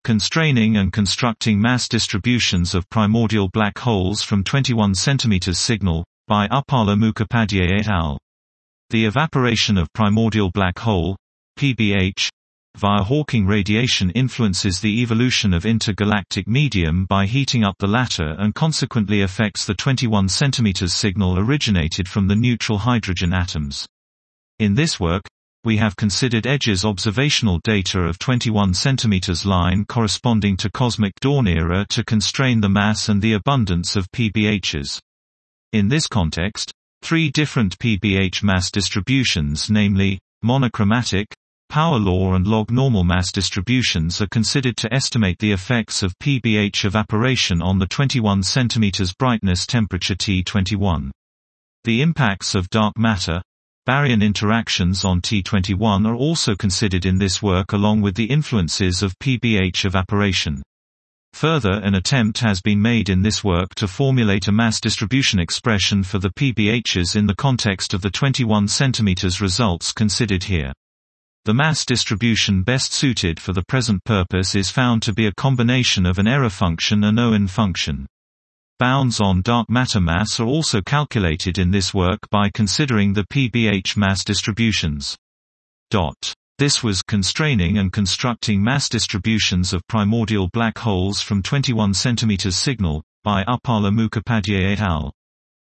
Constraining and Constructing Mass Distributions of Primordial Black Holes from 21 cm Signal, by Uppala Mukhopadhyay et al. The evaporation of primordial black hole, PBH, via Hawking radiation influences the evolution of intergalactic medium by heating up the latter and consequently affects the 21 cm signal originated from the neutral hydrogen atoms. In this work, we have considered EDGE's observational data of 21 cm line corresponding to cosmic dawn era to constrain the mass and the abundance of PBHs. In this context, three different PBH mass distributions, namely, monochromatic, power law and log normal mass distributions, are considered to estimate the effects of PBH evaporation on the 21 cm brightness temperature T21. The impacts of dark matter, baryon interactions on T21 are also considered in this work along with the influences of PBH evaporation. Further, an attempt has been made in this work to formulate a mass distribution expression for the PBHs in the context of the 21 cm results considered here. The mass distribution best suited for the present purpose is found to be a combination of an error function and Owen function. Bounds on dark matter mass are also calculated in this work by considering the PBH mass distributions. This was Constraining and Constructing Mass Distributions of Primordial Black Holes from 21 cm Signal, by Uppala Mukhopadhyay et al.